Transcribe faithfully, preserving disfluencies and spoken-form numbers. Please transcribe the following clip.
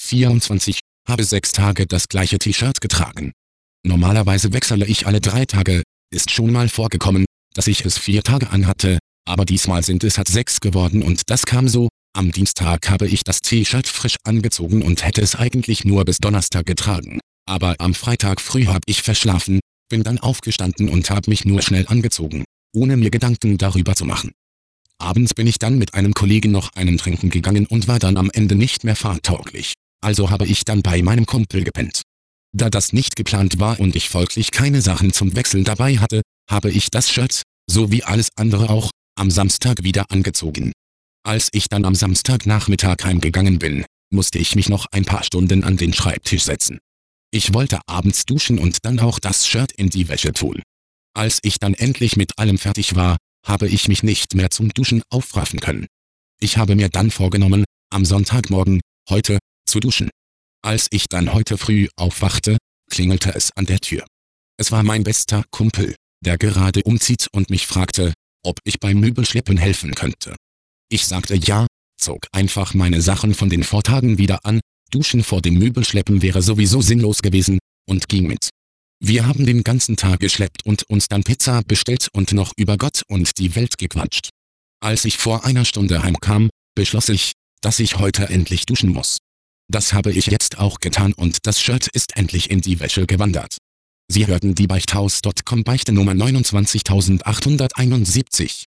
vierundzwanzig, habe sechs Tage das gleiche T-Shirt getragen. Normalerweise wechsle ich alle drei Tage, ist schon mal vorgekommen, dass ich es vier Tage anhatte, aber diesmal sind es halt sechs geworden und das kam so: Am Dienstag habe ich das T-Shirt frisch angezogen und hätte es eigentlich nur bis Donnerstag getragen, aber am Freitag früh habe ich verschlafen, bin dann aufgestanden und habe mich nur schnell angezogen, ohne mir Gedanken darüber zu machen. Abends bin ich dann mit einem Kollegen noch einen trinken gegangen und war dann am Ende nicht mehr fahrtauglich, also habe ich dann bei meinem Kumpel gepennt. Da das nicht geplant war und ich folglich keine Sachen zum Wechseln dabei hatte, habe ich das Shirt, so wie alles andere auch, am Samstag wieder angezogen. Als ich dann am Samstagnachmittag heimgegangen bin, musste ich mich noch ein paar Stunden an den Schreibtisch setzen. Ich wollte abends duschen und dann auch das Shirt in die Wäsche tun. Als ich dann endlich mit allem fertig war, habe ich mich nicht mehr zum Duschen aufraffen können. Ich habe mir dann vorgenommen, am Sonntagmorgen, heute, zu duschen. Als ich dann heute früh aufwachte, klingelte es an der Tür. Es war mein bester Kumpel, der gerade umzieht und mich fragte, ob ich beim Möbelschleppen helfen könnte. Ich sagte ja, zog einfach meine Sachen von den Vortagen wieder an, duschen vor dem Möbelschleppen wäre sowieso sinnlos gewesen, und ging mit. Wir haben den ganzen Tag geschleppt und uns dann Pizza bestellt und noch über Gott und die Welt gequatscht. Als ich vor einer Stunde heimkam, beschloss ich, dass ich heute endlich duschen muss. Das habe ich jetzt auch getan und das Shirt ist endlich in die Wäsche gewandert. Sie hörten die Beichthaus Punkt com Beichte Nummer neunundzwanzigtausendachthunderteinundsiebzig.